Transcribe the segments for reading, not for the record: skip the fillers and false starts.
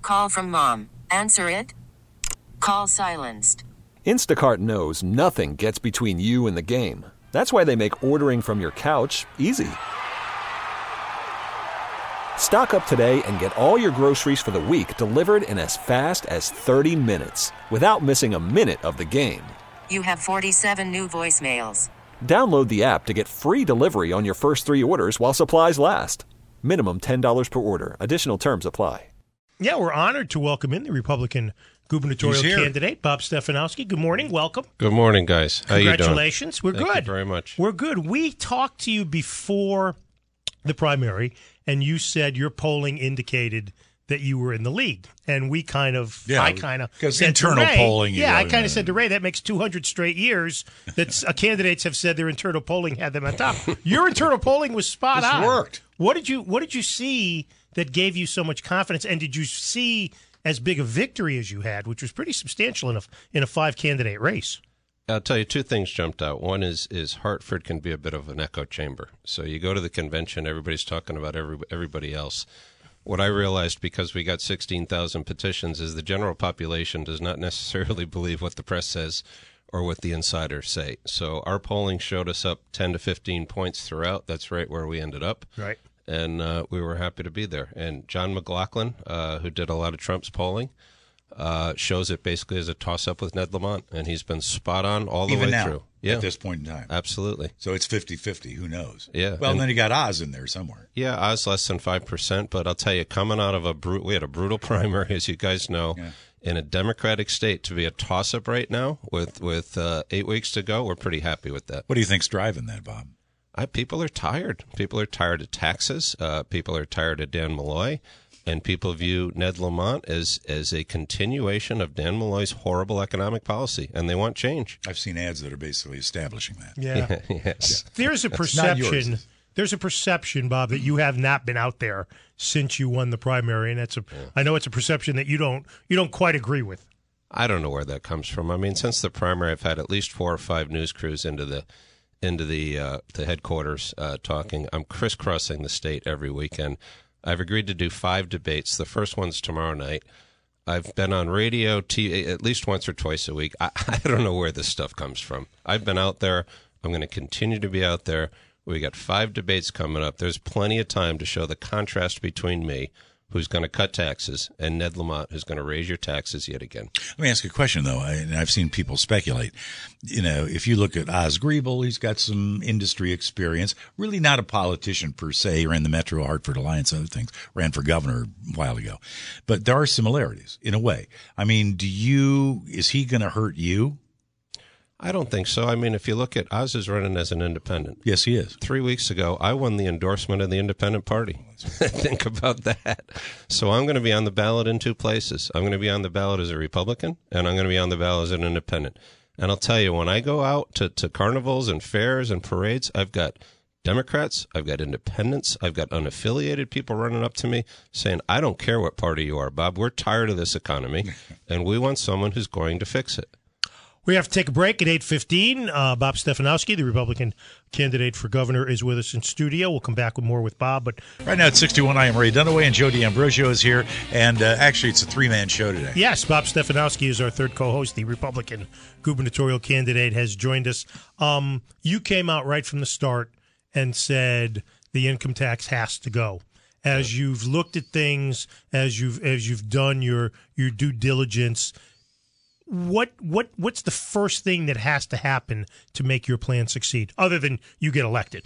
call from mom. Answer it. Call silenced. Instacart knows nothing gets between you and the game. That's why they make ordering from your couch easy. Stock up today and get all your groceries for the week delivered in as fast as 30 minutes without missing a minute of the game. You have 47 new voicemails. Download the app to get free delivery on your first 3 orders while supplies last. Minimum $10 per order. Additional terms apply. Yeah, we're honored to welcome in the Republican gubernatorial candidate, Bob Stefanowski. Good morning. Welcome. Good morning, guys. How you doing? Congratulations. We're good. Thank you very much. We're good. We talked to you before the primary, and you said your polling indicated that you were in the lead. And we kind of, I kind of because said internal to Ray, polling. Yeah, I kind of said to Ray, that makes 200 straight years that candidates have said their internal polling had them on top. Your internal polling was spot on. This worked. What did you see that gave you so much confidence? And did you see as big a victory as you had, which was pretty substantial in a 5-candidate race? I'll tell you, 2 things jumped out. One is Hartford can be a bit of an echo chamber. So you go to the convention, everybody's talking about everybody else. What I realized, because we got 16,000 petitions, is the general population does not necessarily believe what the press says or what the insiders say. So our polling showed us up 10 to 15 points throughout. That's right where we ended up. Right. And we were happy to be there. And John McLaughlin, who did a lot of Trump's polling, shows it basically as a toss-up with Ned Lamont, and he's been spot on all the way through. Yeah, at this point in time. Absolutely. So it's 50-50. Who knows? Yeah. Well, and then you got Oz in there somewhere. Yeah, Oz less than 5%, but I'll tell you, coming out of we had a brutal primary, as you guys know, in a Democratic state, to be a toss-up right now with 8 weeks to go, we're pretty happy with that. What do you think's driving that, Bob? People are tired. People are tired of taxes. People are tired of Dan Malloy. And people view Ned Lamont as a continuation of Dan Malloy's horrible economic policy, and they want change. I've seen ads that are basically establishing that. Yeah. Yes. There's a perception. There's a perception, Bob, that you have not been out there since you won the primary, and I know it's a perception that you don't quite agree with. I don't know where that comes from. I mean, since the primary, I've had at least 4 or 5 news crews into the headquarters talking. I'm crisscrossing the state every weekend. I've agreed to do 5 debates. The first one's tomorrow night. I've been on radio, TV, at least once or twice a week. I don't know where this stuff comes from. I've been out there. I'm going to continue to be out there. We got 5 debates coming up. There's plenty of time to show the contrast between me, who's going to cut taxes, and Ned Lamont, who's going to raise your taxes yet again. Let me ask you a question, though, and I've seen people speculate. You know, if you look at Oz Griebel, he's got some industry experience, really not a politician per se, ran the Metro Hartford Alliance, other things, ran for governor a while ago. But there are similarities, in a way. I mean, is he going to hurt you? I don't think so. I mean, if you look at Oz is running as an independent. Yes, he is. 3 weeks ago, I won the endorsement of the independent party. Think about that. So I'm going to be on the ballot in 2 places. I'm going to be on the ballot as a Republican, and I'm going to be on the ballot as an independent. And I'll tell you, when I go out to carnivals and fairs and parades, I've got Democrats, I've got independents, I've got unaffiliated people running up to me saying, I don't care what party you are, Bob. We're tired of this economy, and we want someone who's going to fix it. We have to take a break at 8:15. Bob Stefanowski, the Republican candidate for governor, is with us in studio. We'll come back with more with Bob. But right now at 6:21, I am Ray Dunaway, and Joe D'Ambrosio is here. And actually, it's a 3-man show today. Yes, Bob Stefanowski is our third co-host. The Republican gubernatorial candidate has joined us. You came out right from the start and said the income tax has to go. As you've looked at things, as you've done your due diligence, What's the first thing that has to happen to make your plan succeed, other than you get elected?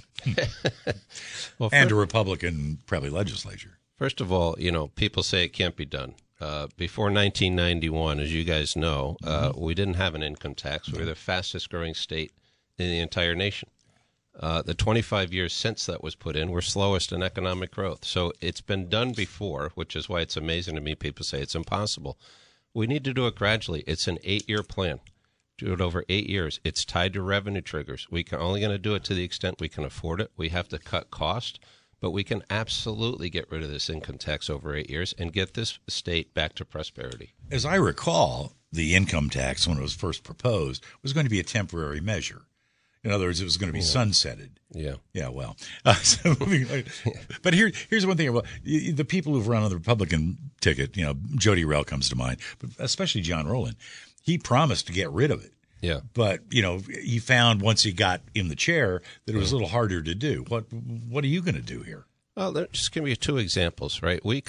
And a Republican, probably legislature. First of all, people say it can't be done. Before 1991, as you guys know, we didn't have an income tax. We were the fastest growing state in the entire nation. The 25 years since that was put in, we're slowest in economic growth. So it's been done before, which is why it's amazing to me people say it's impossible. We need to do it gradually. It's an 8-year plan. Do it over 8 years. It's tied to revenue triggers. We can only going to do it to the extent we can afford it. We have to cut cost, but we can absolutely get rid of this income tax over 8 years and get this state back to prosperity. As I recall, the income tax, when it was first proposed, was going to be a temporary measure. In other words, it was going to be sunsetted. Yeah. Yeah, well. But here's one thing about the people who've run on the Republican ticket. Jody Rell comes to mind, but especially John Rowland. He promised to get rid of it. Yeah. But, he found once he got in the chair that it was a little harder to do. What are you going to do here? Well, just give you 2 examples, right? We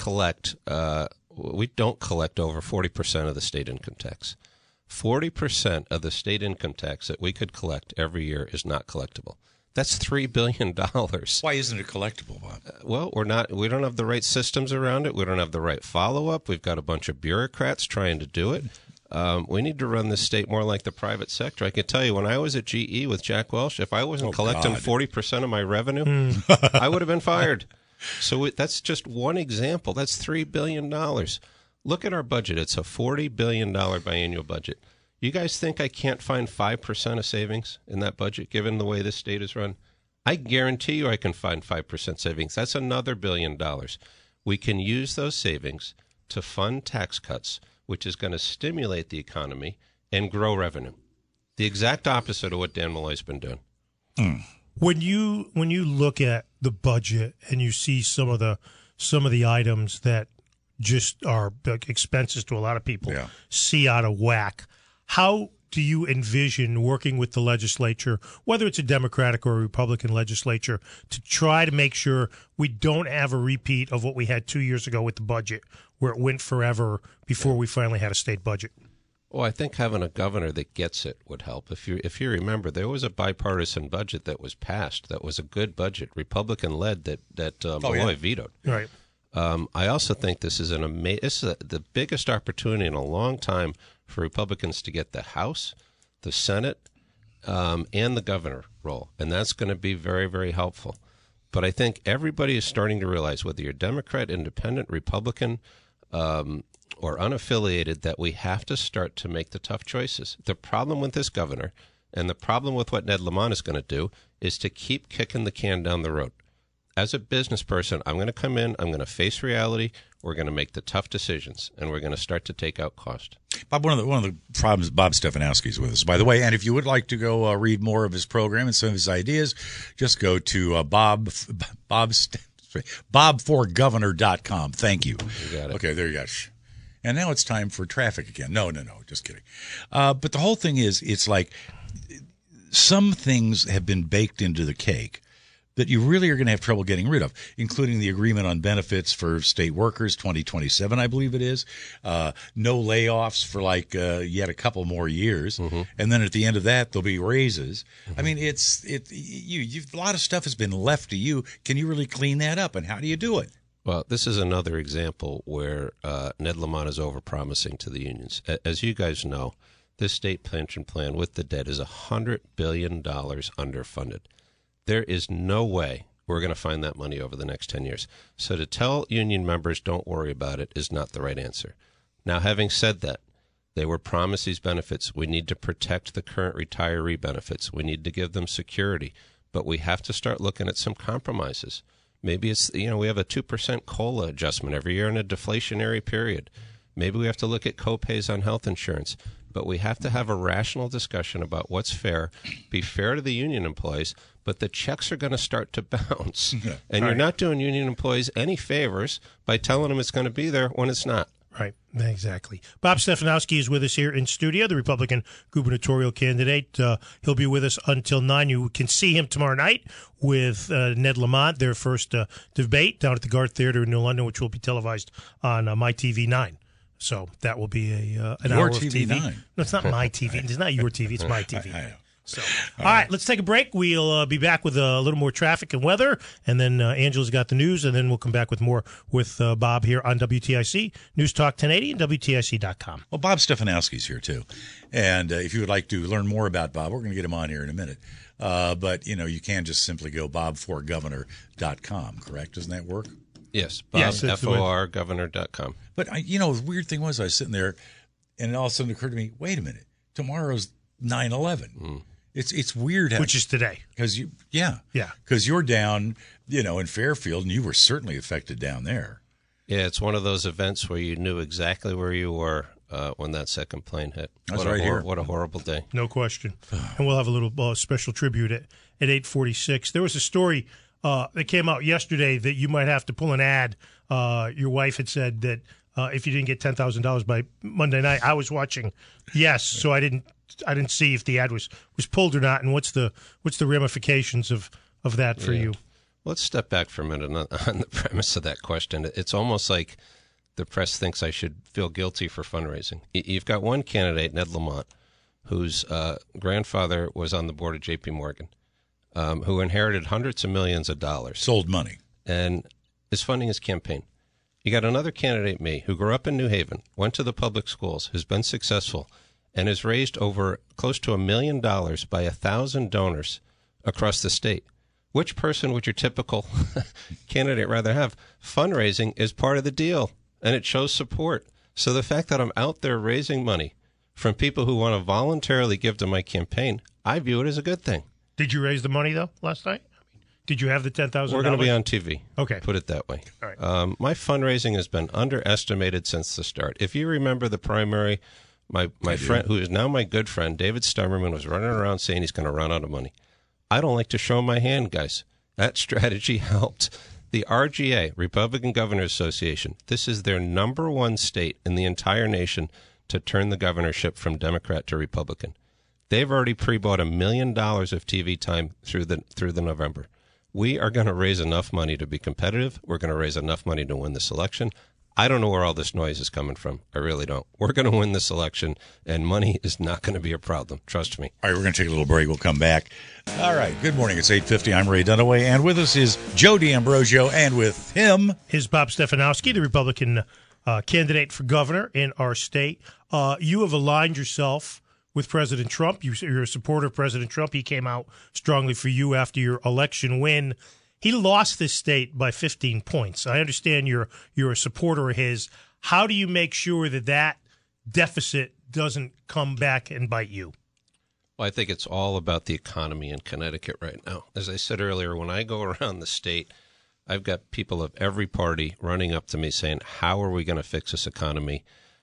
don't collect over 40% of the state income tax. 40% of the state income tax that we could collect every year is not collectible. That's $3 billion. Why isn't it collectible, Bob? Well, we don't have the right systems around it. We don't have the right follow-up. We've got a bunch of bureaucrats trying to do it. We need to run this state more like the private sector. I can tell you, when I was at GE with Jack Welch, if I wasn't collecting 40% of my revenue, I would have been fired. So that's just one example. That's $3 billion. Look at our budget. It's a $40 billion biannual budget. You guys think I can't find 5% of savings in that budget, given the way this state is run? I guarantee you I can find 5% savings. That's another $1 billion. We can use those savings to fund tax cuts, which is going to stimulate the economy and grow revenue. The exact opposite of what Dan Malloy's been doing. When you look at the budget and you see some of the items that just are expenses to a lot of people see out of whack, how do you envision working with the legislature, whether it's a Democratic or a Republican legislature, to try to make sure we don't have a repeat of what we had 2 years ago with the budget, where it went forever before we finally had a state budget? Well, I think having a governor that gets it would help. If you remember, there was a bipartisan budget that was passed that was a good budget, Republican-led, that Malloy vetoed. Right. I also think this is the biggest opportunity in a long time for Republicans to get the House, the Senate, and the governor role, and that's going to be very, very helpful. But I think everybody is starting to realize, whether you're Democrat, Independent, Republican, or unaffiliated, that we have to start to make the tough choices. The problem with this governor, and the problem with what Ned Lamont is going to do, is to keep kicking the can down the road. As a business person, I'm going to come in, I'm going to face reality, we're going to make the tough decisions, and we're going to start to take out cost. Bob, one of the problems, Bob Stefanowski is with us, by the way, and if you would like to go read more of his program and some of his ideas, just go to bobforgovernor.com. Thank you. You got it. Okay, there you go. And now it's time for traffic again. No, just kidding. But the whole thing is, it's like some things have been baked into the cake that you really are going to have trouble getting rid of, including the agreement on benefits for state workers, 2027, I believe it is. No layoffs for yet a couple more years. Mm-hmm. And then at the end of that, there'll be raises. Mm-hmm. I mean, a lot of stuff has been left to you. Can you really clean that up? And how do you do it? Well, this is another example where Ned Lamont is overpromising to the unions. As you guys know, this state pension plan with the debt is $100 billion underfunded. There is no way we're going to find that money over the next 10 years. So to tell union members don't worry about it is not the right answer. Now, having said that, they were promised these benefits. We need to protect the current retiree benefits. We need to give them security. But we have to start looking at some compromises. Maybe it's, we have a 2% COLA adjustment every year in a deflationary period. Maybe we have to look at co-pays on health insurance. But we have to have a rational discussion about what's fair, be fair to the union employees, but the checks are going to start to bounce. And you're not doing union employees any favors by telling them it's going to be there when it's not. Right, exactly. Bob Stefanowski is with us here in studio, the Republican gubernatorial candidate. He'll be with us until 9. You can see him tomorrow night with Ned Lamont, their first debate down at the Garth Theater in New London, which will be televised on MyTV9. So that will be an hour of TV. No, it's not my TV. It's not your TV. It's my TV. I know. So, all right, let's take a break. We'll be back with a little more traffic and weather, and then Angela's got the news, and then we'll come back with more with Bob here on WTIC, News Talk 1080, and WTIC.com. Well, Bob Stefanowski's here, too. And if you would like to learn more about Bob, we're going to get him on here in a minute. But, you can just simply go bobforgovernor.com, correct? Doesn't that work? Yes, FORgovernor.com. But, the weird thing was I was sitting there, and it all of a sudden occurred to me, wait a minute, tomorrow's 9/11. It's weird. Which is today. Because because you're down, in Fairfield, and you were certainly affected down there. Yeah, it's one of those events where you knew exactly where you were when that second plane hit. That's right here. What a horrible day. No question. And we'll have a little special tribute at 8:46. There was a story that came out yesterday that you might have to pull an ad. Your wife had said that if you didn't get $10,000 by Monday night, I was watching. Yes, so I didn't see if the ad was pulled or not, and what's the ramifications of that for you? Let's step back for a minute on the premise of that question. It's almost like the press thinks I should feel guilty for fundraising. You've got one candidate, Ned Lamont, whose grandfather was on the board of J.P. Morgan, who inherited hundreds of millions of dollars. Sold money. And is funding his campaign. You got another candidate, me, who grew up in New Haven, went to the public schools, has been successful, and has raised over close to $1 million by 1,000 donors across the state. Which person would your typical candidate rather have? Fundraising is part of the deal, and it shows support. So the fact that I'm out there raising money from people who want to voluntarily give to my campaign, I view it as a good thing. Did you raise the money, though, last night? Did you have the $10,000? We're going to be on TV. Okay. Put it that way. All right. My fundraising has been underestimated since the start. If you remember the primary, my friend, who is now my good friend, David Stemmerman, was running around saying he's going to run out of money. I don't like to show my hand, guys. That strategy helped. The RGA, Republican Governors Association, this is their number one state in the entire nation to turn the governorship from Democrat to Republican. They've already pre-bought $1 million of TV time through the November. We are going to raise enough money to be competitive. We're going to raise enough money to win this election. I don't know where all this noise is coming from. I really don't. We're going to win this election, and money is not going to be a problem. Trust me. All right, we're going to take a little break. We'll come back. All right, good morning. It's 8:50. I'm Ray Dunaway, and with us is Joe D'Ambrosio, and with him is Bob Stefanowski, the Republican candidate for governor in our state. You have aligned yourself with President Trump. You're a supporter of President Trump. He came out strongly for you after your election win. He lost this state by 15 points. I understand you're a supporter of his. How do you make sure that deficit doesn't come back and bite you? Well, I think it's all about the economy in Connecticut right now. As I said earlier, when I go around the state, I've got people of every party running up to me saying, how are we going to fix this economy?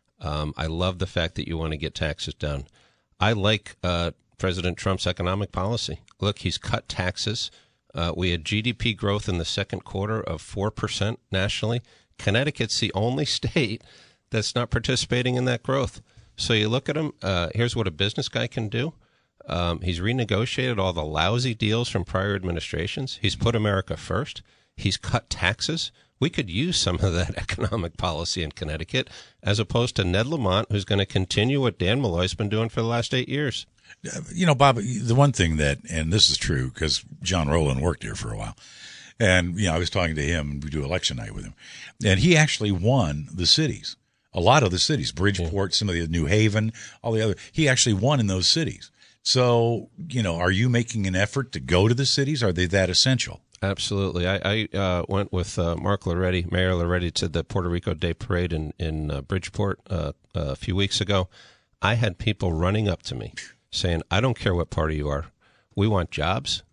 I love the fact that you want to get taxes down. I like President Trump's economic policy. Look, he's cut taxes. We had GDP growth in the second quarter of 4% nationally. Connecticut's the only state that's not participating in that growth. So you look at him, here's what a business guy can do. He's renegotiated all the lousy deals from prior administrations. He's put America first. He's cut taxes. We could use some of that economic policy in Connecticut as opposed to Ned Lamont, who's going to continue what Dan Malloy's been doing for the last 8 years. You know, Bob, the one thing that, and this is true because John Rowland worked here for a while, and, I was talking to him, we do election night with him, and he actually won the cities, a lot of the cities, Bridgeport, some of the New Haven, all the other, he actually won in those cities. So, are you making an effort to go to the cities? Are they that essential? Absolutely. I went with Mayor Loretti, to the Puerto Rico Day Parade in Bridgeport a few weeks ago. I had people running up to me saying, I don't care what party you are. We want jobs.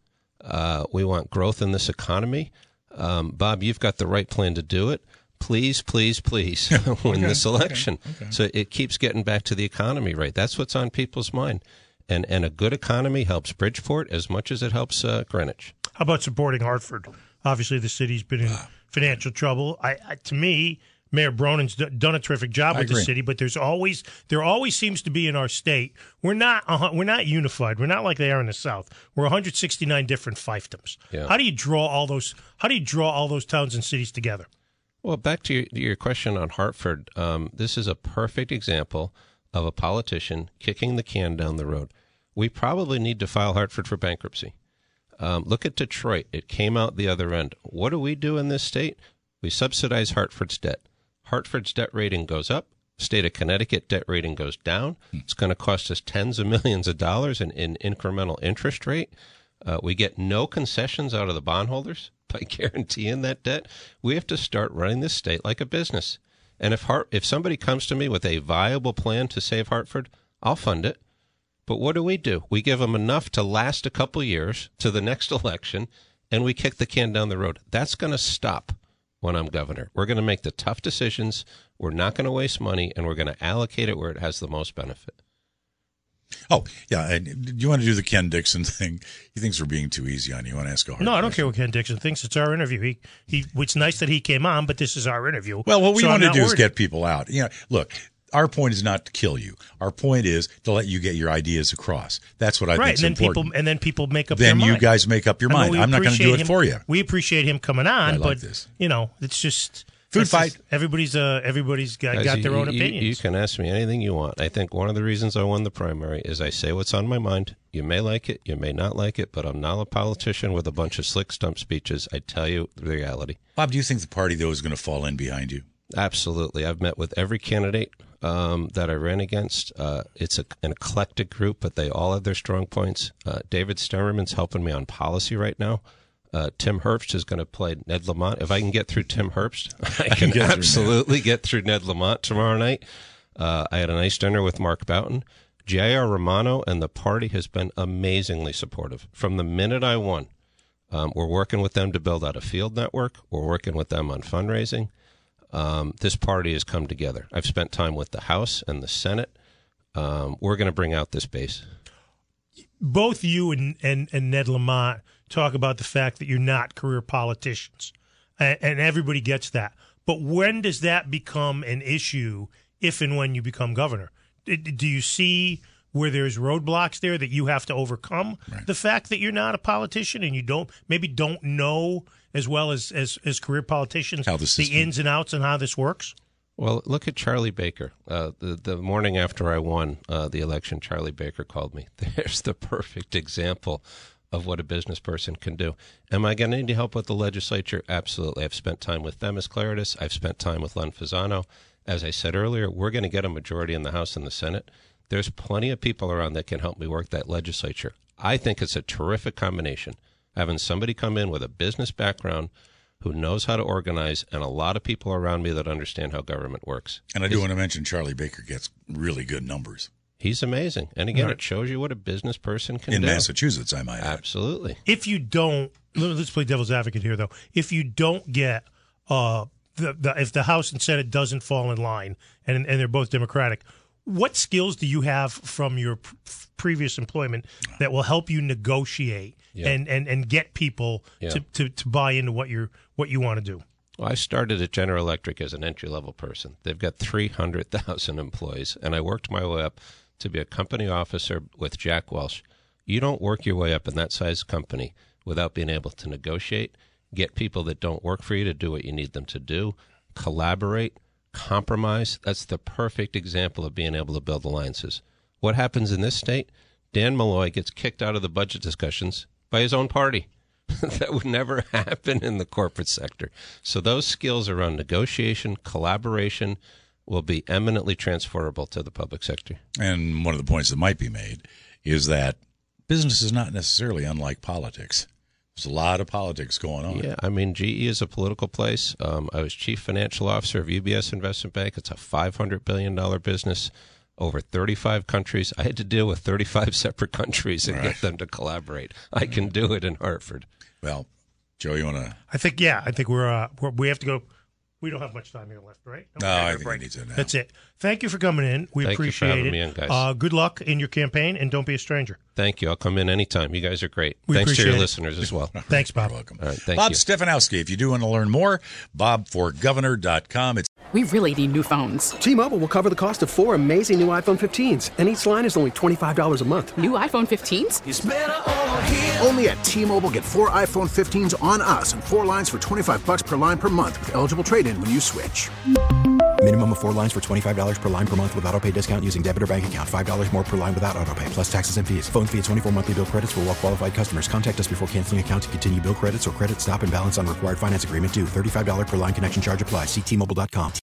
We want growth in this economy. Bob, you've got the right plan to do it. Please, please, please win this election. Okay. So it keeps getting back to the economy, right? That's what's on people's mind. And a good economy helps Bridgeport as much as it helps Greenwich. How about supporting Hartford? Obviously, the city's been in financial trouble. To me, Mayor Bronin's done a terrific job with the city, but there always seems to be in our state. We're not unified. We're not like they are in the South. We're 169 different fiefdoms. Yeah. How do you draw all those towns and cities together? Well, back to your question on Hartford, this is a perfect example of a politician kicking the can down the road. We probably need to file Hartford for bankruptcy. Look at Detroit. It came out the other end. What do we do in this state? We subsidize Hartford's debt. Hartford's debt rating goes up. State of Connecticut debt rating goes down. It's going to cost us tens of millions of dollars in incremental interest rate. We get no concessions out of the bondholders by guaranteeing that debt. We have to start running this state like a business. And if somebody comes to me with a viable plan to save Hartford, I'll fund it. But what do? We give them enough to last a couple years to the next election, and we kick the can down the road. That's going to stop when I'm governor. We're going to make the tough decisions. We're not going to waste money, and we're going to allocate it where it has the most benefit. Oh, yeah. And you want to do the Ken Dixon thing? He thinks we're being too easy on you. You want to ask a hard No, I don't question? care what Ken Dixon thinks. It's our interview. It's nice that he came on, but this is our interview. Well, what we So want I'm to do not is worried. get people out. Look, our point is not to kill you. Our point is to let you get your ideas across. That's what I think is important. Then people make up their Then mind. you guys make up your I know mind. we I'm not going to do appreciate it him- for you. We appreciate him coming on, I like but this. It's just Food it's fight. just- everybody's got Guys, their own you opinions. can ask me anything you want. I think one of the reasons I won the primary is I say what's on my mind. You may like it, you may not like it, but I'm not a politician with a bunch of slick stump speeches. I tell you the reality. Bob, do you think the party, though, is going to fall in behind you? Absolutely. I've met with every candidate that I ran against. It's an eclectic group, but they all have their strong points. David Stemmerman's helping me on policy right now. Tim Herbst is going to play Ned Lamont. If I can get through Tim Herbst, I can get through absolutely get through Ned Lamont tomorrow night. I had a nice dinner with Mark Boughton. J.R. Romano and the party has been amazingly supportive. From the minute I won, we're working with them to build out a field network. We're working with them on fundraising. This party has come together. I've spent time with the House and the Senate. We're going to bring out this base. Both you and Ned Lamont talk about the fact that you're not career politicians, and everybody gets that. But when does that become an issue if and when you become governor? Do you see where there's roadblocks there that you have to overcome? Right. The fact that you're not a politician and you don't know as well as career politicians How the system- ins and outs and how this works? Well, look at Charlie Baker. The morning after I won the election, Charlie Baker called me. There's the perfect example of what a business person can do. Am I going to need help with the legislature? Absolutely. I've spent time with Themis Claridis. I've spent time with Len Fasano. As I said earlier, we're going to get a majority in the House and the Senate. There's plenty of people around that can help me work that legislature. I think it's a terrific combination, having somebody come in with a business background who knows how to organize, and a lot of people around me that understand how government works. And I do want to mention Charlie Baker gets really good numbers. He's amazing. And again, Right. It shows you what a business person can In do. Massachusetts, I might add. Absolutely. If you don't, let's play devil's advocate here, though. If you don't get if the House and Senate doesn't fall in line, and they're both Democratic, what skills do you have from your previous employment that will help you negotiate and get people to buy into what you want to do? Well, I started at General Electric as an entry-level person. They've got 300,000 employees, and I worked my way up to be a company officer with Jack Welch. You don't work your way up in that size company without being able to negotiate, get people that don't work for you to do what you need them to do, collaborate, compromise. That's the perfect example of being able to build alliances. What happens in this state? Dan Malloy gets kicked out of the budget discussions by his own party. That would never happen in the corporate sector. So those skills around negotiation, collaboration will be eminently transferable to the public sector. And one of the points that might be made is that business is not necessarily unlike politics. There's a lot of politics going on. Yeah, I mean, GE is a political place. I was chief financial officer of UBS Investment Bank. It's a $500 billion business, over 35 countries. I had to deal with 35 separate countries and get them to collaborate. I can do it in Hartford. Well, Joe, you want to? I think we have to go. We don't have much time here left, right? No, we I gotta think break. we need to now. That's it. Thank you for coming in. We Thank you for appreciate having it. me in, guys. Good luck in your campaign, and don't be a stranger. Thank you. I'll come in anytime. You guys are great. We Thanks to your appreciate it. listeners as well. Thanks, Bob. You're welcome. All right, thank Bob you. Stefanowski, if you do want to learn more, bobforgovernor.com. We really need new phones. T-Mobile will cover the cost of 4 amazing new iPhone 15s, and each line is only $25 a month. New iPhone 15s? Only at T-Mobile, get 4 iPhone 15s on us and 4 lines for $25 per line per month with eligible trade-in when you switch. Minimum of 4 lines for $25 per line per month with autopay discount using debit or bank account. $5 more per line without autopay, plus taxes and fees. Phone fee at 24 monthly bill credits for well-qualified customers. Contact us before canceling account to continue bill credits or credit stop and balance on required finance agreement due. $35 per line connection charge applies. See T-Mobile.com.